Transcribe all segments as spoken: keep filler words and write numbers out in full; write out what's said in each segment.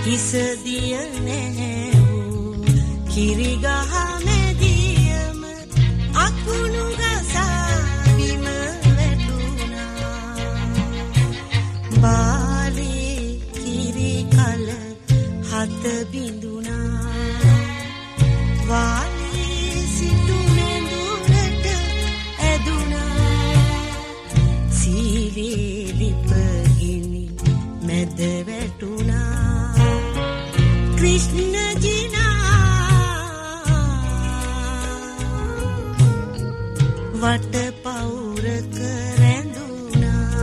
කිසදිය නැහැවූ කිරිගහ මැදියම අකුණු ගසා බිම වැටුණා. බාලේ කිරි කල හත බිඳුණා. වාලේ සිටු නැඳුරට ඇදුණා. සීලේ ලිපගිනි මැද වැටුණා. කෘෂ්ණ ජිනා වට පෞරක රැඳුණා.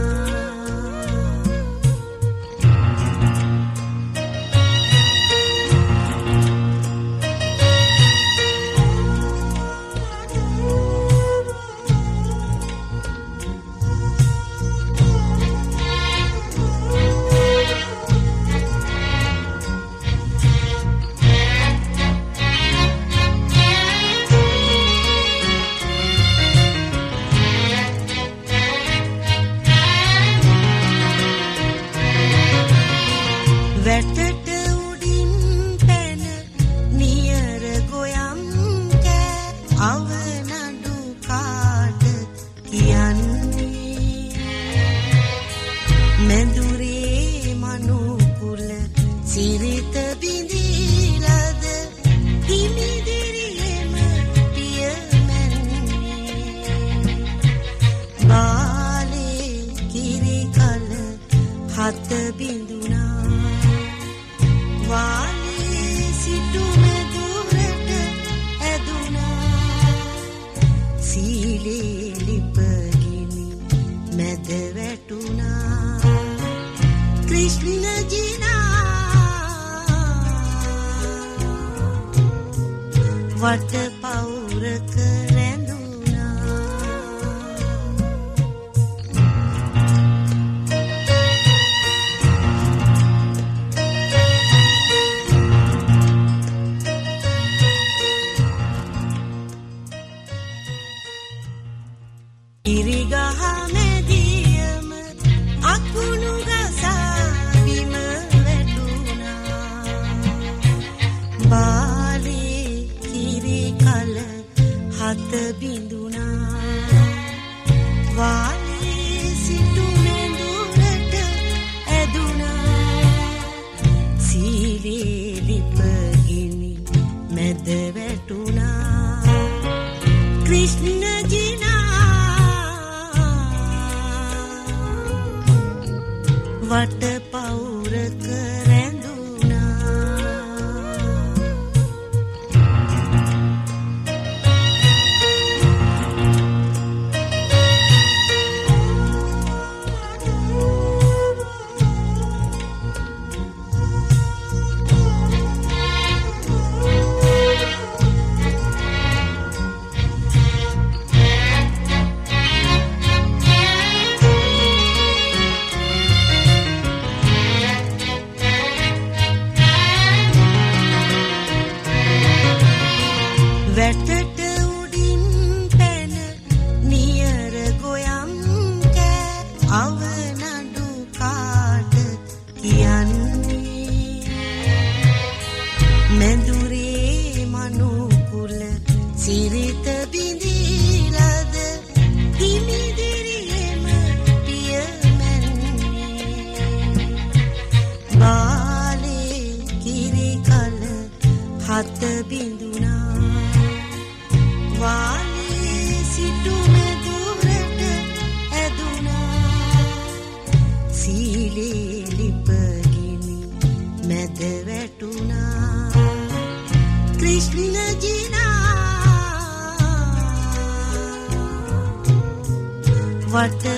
වැටට උඩින් පැන නියර ගොයම් කෑ අවනඩු කාට කියන්නේ. මැදුරේ මනුකුල සිරිත බිඳීලද හිමිදිරියෙම පිය මැන්නේ. බාලේ කිරි කල හත බිඳුණා. වාලේ සිටු මැදුරට ඇදුණා. සීලේ ලිපගිනි මැද වැටුණා. කෘෂ්ණ ජිනා වට පෞරක රැඳුණා. කිරිගහ මැදියම අකුණු ගසා බිම වැටුණා. බාලේ කිරි කල හත බිඳුණා. වාලේ සිටු නැඳුරට ඇදුණා. සීලේ ලිපගිනි මැද වැටුණා. කෘෂ්ණ වට පෞරක රැඳුණා. වැටට උඩින් පැන නියර ගොයම් කෑ අවනඩු කාට කියන්නේ. මැදුරේ මනුකුල සිරිත බිඳීලද හිමිදිරියෙම පිය මැන්නේ. බාලේ කිරි කල හත බිඳුණා. වාලේ සිටු මැදුරට ඇදුණා. සීලේ ලිපගිනි මැද වැටුණා. කෘෂ්ණ ජිනා වට